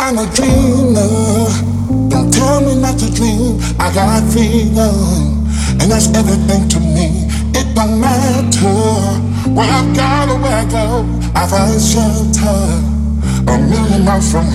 I'm a dreamer. Don't tell me not to dream. I got freedom, and that's everything to me. It don't matter where I go, where I go. I find shelter 1,000,000 miles from